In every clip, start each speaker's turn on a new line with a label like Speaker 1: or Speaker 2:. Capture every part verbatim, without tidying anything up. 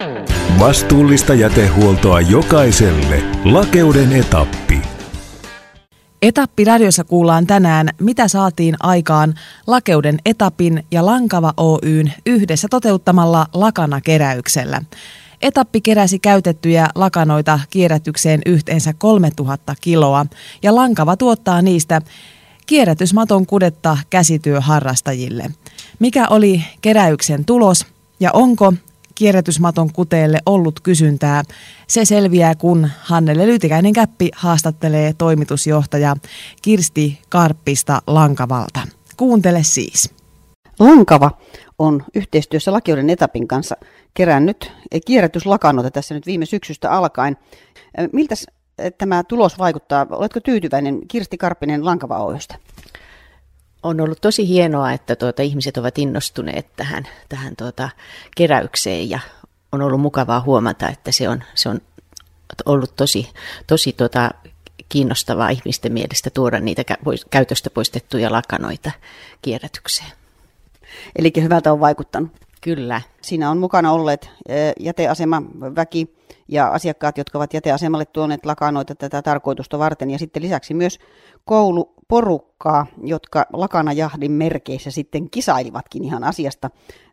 Speaker 1: Vastuullista jätehuoltoa jokaiselle. Lakeuden etappi.
Speaker 2: Etappi-radiossa kuullaan tänään, mitä saatiin aikaan Lakeuden etapin ja Lankava Oyn yhdessä toteuttamalla lakanakeräyksellä. Etappi keräsi käytettyjä lakanoita kierrätykseen yhteensä kolmetuhatta kiloa ja Lankava tuottaa niistä kierrätysmaton kudetta käsityöharrastajille. Mikä oli keräyksen tulos ja onko kierrätysmaton kuteelle ollut kysyntää? Se selviää, kun Hannele Lyytikäinen-Käppi haastattelee toimitusjohtaja Kirsti Karppista Lankavalta. Kuuntele siis.
Speaker 3: Lankava on yhteistyössä Lakeuden etapin kanssa kerännyt kierrätyslakanoita tässä nyt viime syksystä alkaen. Miltä tämä tulos vaikuttaa? Oletko tyytyväinen, Kirsti Karppinen Lankava Oy:stä?
Speaker 4: On ollut tosi hienoa, että tuota, ihmiset ovat innostuneet tähän, tähän tuota, keräykseen ja on ollut mukavaa huomata, että se on, se on ollut tosi, tosi tuota, kiinnostavaa ihmisten mielestä tuoda niitä käytöstä poistettuja lakanoita kierrätykseen.
Speaker 3: Eli hyvältä on vaikuttanut.
Speaker 4: Kyllä.
Speaker 3: Siinä on mukana olleet jäteasemaväki ja asiakkaat, jotka ovat jäteasemalle tuoneet lakanoita tätä tarkoitusta varten. Ja sitten lisäksi myös kouluporukkaa, jotka lakanajahdin merkeissä sitten kisailivatkin ihan asiasta.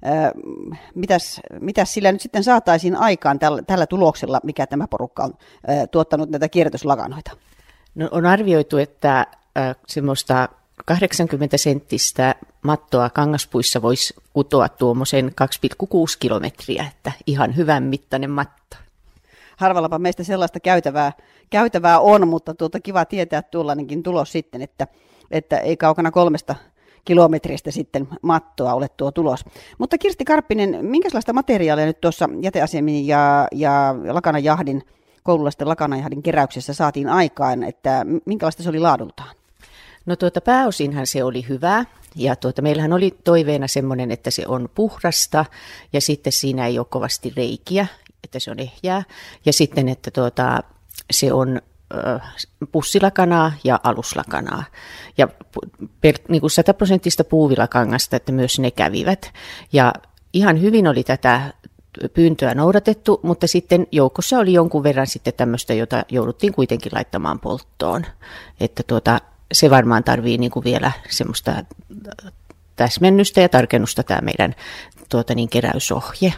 Speaker 3: Mitäs, mitäs sillä nyt sitten saataisiin aikaan tällä, tällä tuloksella, mikä tämä porukka on tuottanut näitä kierrätyslakanoita?
Speaker 4: No, on arvioitu, että äh, semmoista kahdeksankymmentä senttistä mattoa kangaspuissa voisi kutoa tuommoisen kaksi pilkku kuusi kilometriä, että ihan hyvän mittainen matto.
Speaker 3: Harvallapa meistä sellaista käytävää, käytävää on, mutta tuota kiva tietää tuollainenkin tulos sitten, että, että ei kaukana kolmesta kilometristä sitten mattoa ole tuo tulos. Mutta Kirsti Karppinen, minkälaista materiaalia nyt tuossa jäteasemien ja, ja lakanajahdin, koululaisten lakanajahdin keräyksessä saatiin aikaan, että minkälaista se oli laadultaan?
Speaker 4: No tuota, pääosinhan se oli hyvää ja tuota, meillähän oli toiveena semmoinen, että se on puhdasta ja sitten siinä ei ole kovasti reikiä, että se on ehjää ja sitten, että tuota, se on ö, pussilakanaa ja aluslakanaa ja per, niin kuin sataprosenttista puuvilakangasta, että myös ne kävivät ja ihan hyvin oli tätä pyyntöä noudatettu, mutta sitten joukossa oli jonkun verran sitten tämmöistä, jota jouduttiin kuitenkin laittamaan polttoon, että tuota se varmaan tarvii niin kuin vielä semmoista täsmennystä ja tarkennusta tämä meidän tuota niin, keräysohje.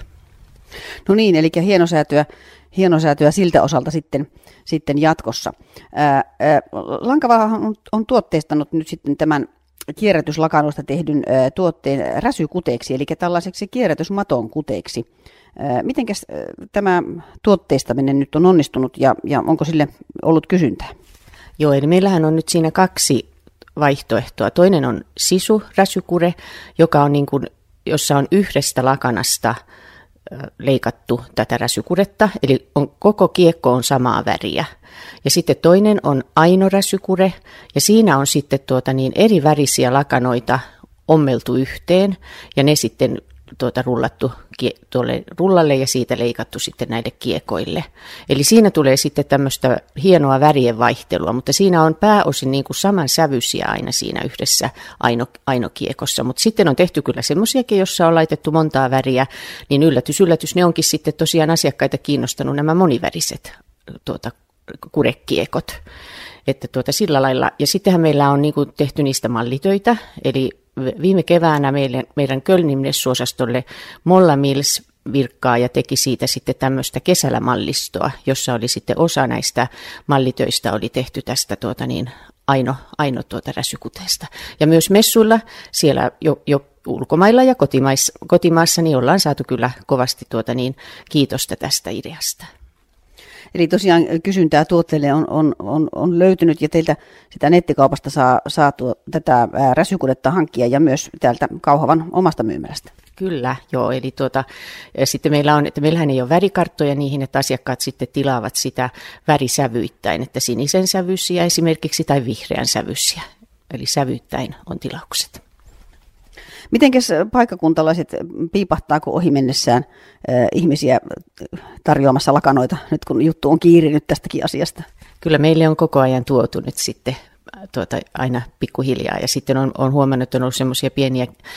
Speaker 3: No niin, eli hienosäätöä, hienosäätöä siltä osalta sitten, sitten jatkossa. Ää, ää, Lankava on, on tuotteistanut nyt sitten tämän kierrätyslakanoista tehdyn ää, tuotteen räsykuteeksi, eli tällaiseksi kierrätysmaton kuteeksi. Ää, mitenkäs ää, tämä tuotteistaminen nyt on onnistunut ja, ja onko sille ollut kysyntää?
Speaker 4: Joo, eli meillähän on nyt siinä kaksi vaihtoehtoa. Toinen on sisu-räsykure, joka on niin kuin, jossa on yhdestä lakanasta leikattu tätä räsykuretta, eli on, koko kiekko on samaa väriä. Ja sitten toinen on ainoräsykure, ja siinä on sitten tuota niin eri värisiä lakanoita ommeltu yhteen, ja ne sitten tuota rullattu tuolle rullalle ja siitä leikattu sitten näille kiekoille. Eli siinä tulee sitten tämmöistä hienoa värien vaihtelua, mutta siinä on pääosin niin kuin samansävyisiä aina siinä yhdessä aino, ainokiekossa. Mutta sitten on tehty kyllä semmoisiakin, jossa on laitettu montaa väriä, niin yllätys, yllätys, ne onkin sitten tosiaan asiakkaita kiinnostanut nämä moniväriset tuota, kurekiekot. Että tuota sillä lailla. Ja sittenhän meillä on niin kuin tehty niistä mallitöitä, eli viime keväänä meidän, meidän Kölnin messuosastolle Molla Mills virkkaa ja teki siitä sitten tämmöistä kesällä mallistoa, jossa oli sitten osa näistä mallitöistä oli tehty tästä tuota niin, aino, aino tuota räsykuteesta. Ja myös messuilla siellä jo, jo ulkomailla ja kotimais, kotimaassa niin ollaan saatu kyllä kovasti tuota niin, kiitosta tästä ideasta.
Speaker 3: Eli tosiaan kysyntää tuotteille on, on, on, on löytynyt ja teiltä sitä nettikaupasta saa, saa tuo, tätä räsykudetta hankkia ja myös täältä Kauhavan omasta myymälästä.
Speaker 4: Kyllä, joo. Eli tuota, sitten meillä on, että meillähän ei ole värikarttoja niihin, että asiakkaat sitten tilaavat sitä värisävyittäin, että sinisen sävyisiä esimerkiksi tai vihreän sävyisiä. Eli sävyittäin on tilaukset.
Speaker 3: Mitenkäs paikkakuntalaiset piipahtaako ohi mennessään äh, ihmisiä tarjoamassa lakanoita, nyt kun juttu on kiirinyt tästäkin asiasta?
Speaker 4: Kyllä meille on koko ajan tuotu nyt sitten tuota, aina pikkuhiljaa ja sitten on, on huomannut, että on ollut semmoisia pieniä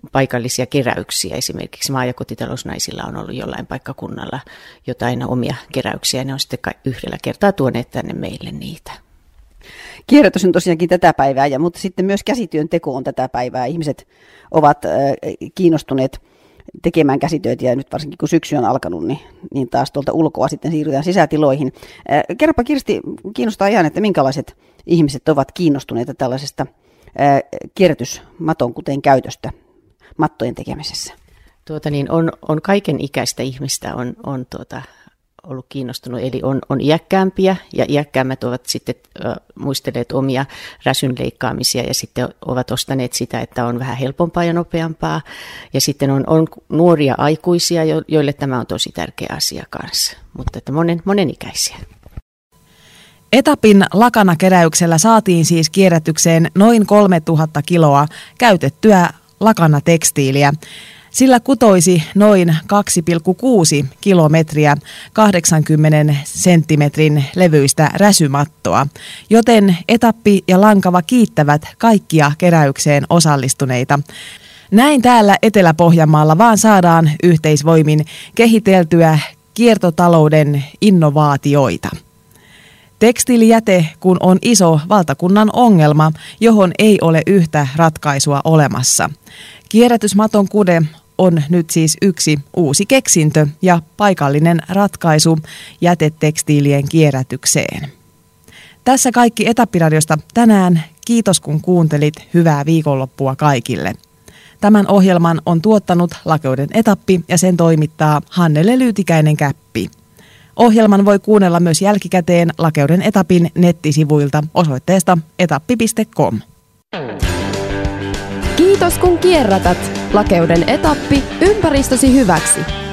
Speaker 4: paikallisia keräyksiä. Esimerkiksi maa- ja kotitalousnaisilla on ollut jollain paikkakunnalla jotain omia keräyksiä, ja ne on sitten yhdellä kertaa tuoneet tänne meille niitä.
Speaker 3: Kierrätys on tosiaankin tätä päivää, ja, mutta sitten myös käsityön teko on tätä päivää. Ihmiset ovat äh, kiinnostuneet tekemään käsitöitä, ja nyt varsinkin kun syksy on alkanut, niin, niin taas tuolta ulkoa sitten siirrytään sisätiloihin. Äh, kerropa Kirsti, kiinnostaa ihan, että minkälaiset ihmiset ovat kiinnostuneita tällaisesta äh, kierrätysmaton kuten käytöstä mattojen tekemisessä?
Speaker 4: Tuota niin, on, on kaiken ikäistä ihmistä on, on tuota, ollut kiinnostunut, eli on, on iäkkäämpiä, ja iäkkäämmät ovat sitten äh, muistelleet omia räsyn leikkaamisia, ja sitten ovat ostaneet sitä, että on vähän helpompaa ja nopeampaa, ja sitten on, on nuoria aikuisia, jo, joille tämä on tosi tärkeä asia kanssa, mutta että monen, monenikäisiä.
Speaker 2: Etapin lakanakeräyksellä saatiin siis kierrätykseen noin kolmetuhatta kiloa käytettyä lakanatekstiiliä. Sillä kutoisi noin kaksi pilkku kuusi kilometriä kahdeksankymmentä senttimetrin levyistä räsymattoa, joten Etappi ja Lankava kiittävät kaikkia keräykseen osallistuneita. Näin täällä Etelä-Pohjanmaalla vaan saadaan yhteisvoimin kehiteltyä kiertotalouden innovaatioita. Tekstiilijäte kun on iso valtakunnan ongelma, johon ei ole yhtä ratkaisua olemassa. Kierrätysmaton kude on nyt siis yksi uusi keksintö ja paikallinen ratkaisu jätetekstiilien kierrätykseen. Tässä kaikki Etappiradiosta tänään. Kiitos kun kuuntelit. Hyvää viikonloppua kaikille. Tämän ohjelman on tuottanut Lakeuden Etappi ja sen toimittaa Hannele Lyytikäinen-Käppi. Ohjelman voi kuunnella myös jälkikäteen Lakeuden Etapin nettisivuilta osoitteesta etappi piste com.
Speaker 5: Kiitos kun kierrätät. Lakeuden Etappi ympäristösi hyväksi.